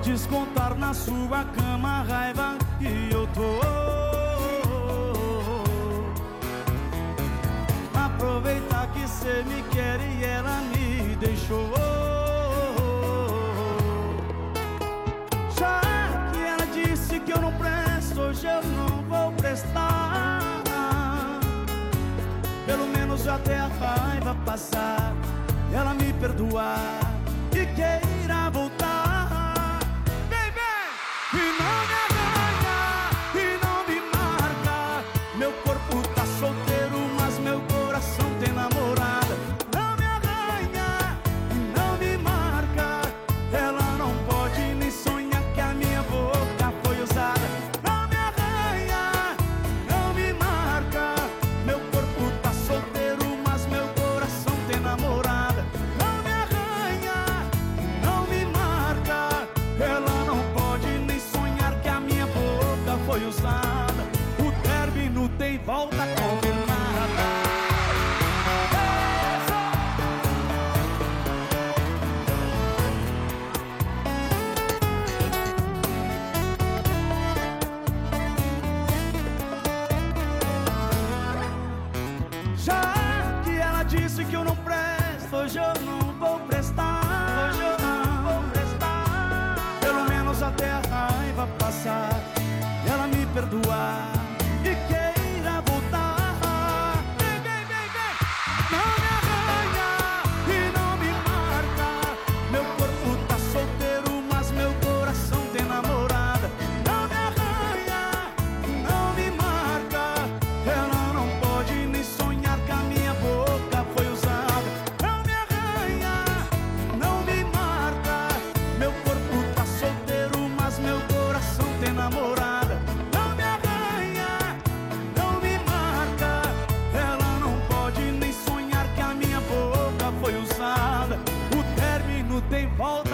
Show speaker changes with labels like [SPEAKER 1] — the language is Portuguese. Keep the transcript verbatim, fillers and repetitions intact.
[SPEAKER 1] descontar na sua cama a raiva que eu tô. Aproveitar que cê me quer e ela me deixou. Já que ela disse que eu não presto, hoje eu não vou prestar. Pelo menos até a raiva passar e ela me perdoar e queira voltar. Vem, vem! E não me arranha, e não me marca. Meu corpo tá solteiro, mas meu coração tem namorada. Não me arranha, e não me marca. Ela não pode nem sonhar que a minha boca foi usada. Não me arranha, não me marca. Meu corpo tá solteiro, mas meu coração tem namorada. Não me arranha, não me marca. Ela não pode nem sonhar que a minha boca foi usada. O término tem volta combinada. Já que ela disse que eu não presto, hoje eu não vou prestar. Hoje eu não vou prestar. Pelo menos até a raiva passar e ela me perdoar e queira voltar. Vem, vem, vem, vem! Não me arranha e não me marca. Meu corpo tá solteiro, mas meu coração tem namorada. Não me arranha, não me marca. Ela não pode nem sonhar que a minha boca foi usada. Não me arranha, não me marca. Meu corpo tá solteiro, mas meu coração tem namorada. Não me arranha, não me marca. Ela não pode nem sonhar que a minha boca foi usada. O término tem volta.